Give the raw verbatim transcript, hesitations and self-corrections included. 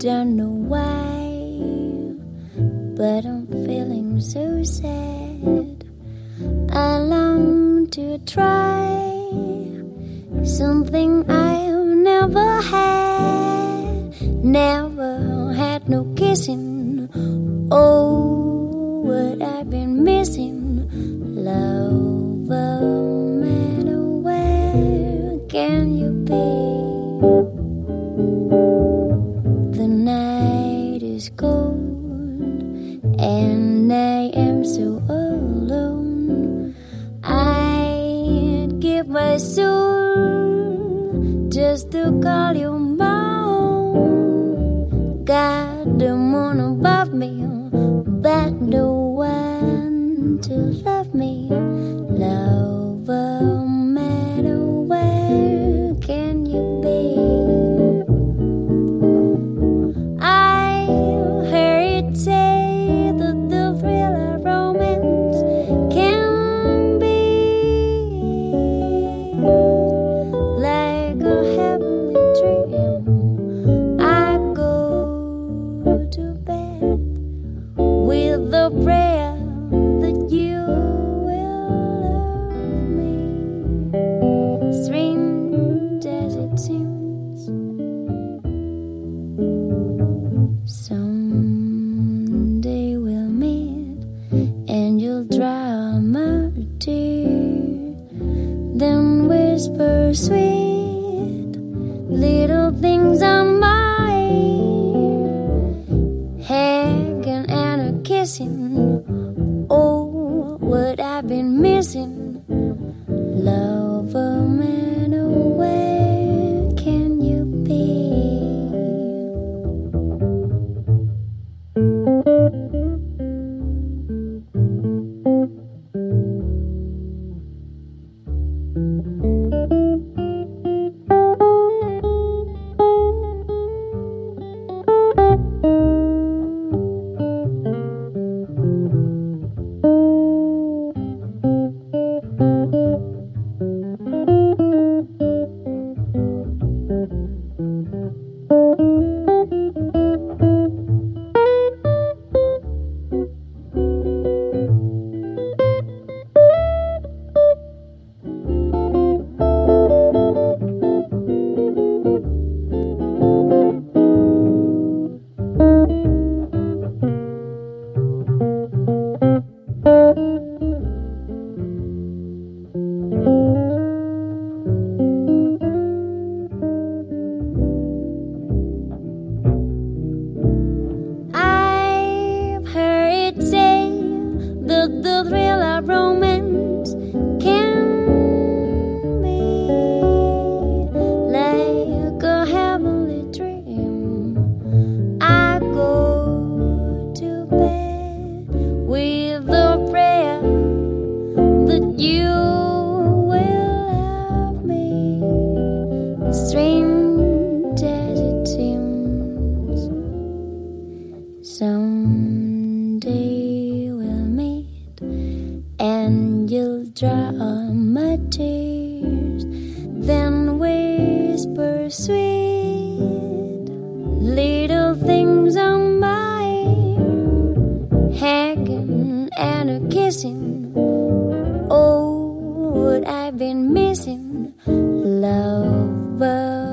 don't know why, but I'm feeling so sad. I long to try something I've never had. Never had no kissing. Oh, what I've been missing. Lover, matter where can you be? The night is cold and I am so alone. I'd give my soul just to call you mine. Got the moon above me, but no one to love me. Lover, matter where can you be? I heard it say that the thrill of romance can be like a heavenly dream. I go to bed with the prayer that you will love me. Strange as it seems, someday we'll meet and you'll dry my tears, then whisper sweet little things on my ear, hugging and a kissing. Oh, what I've been missing. Lover, matter where can you be? I've heard it say that the thrill of romance can be like a heavenly dream. I go to bed with the prayer that you will love me. Strange as it seems, someday we'll meet and you'll dry all my tears, then whisper sweet little things on my ear, hugging and a kissing. Oh, what I've been missing. Lover,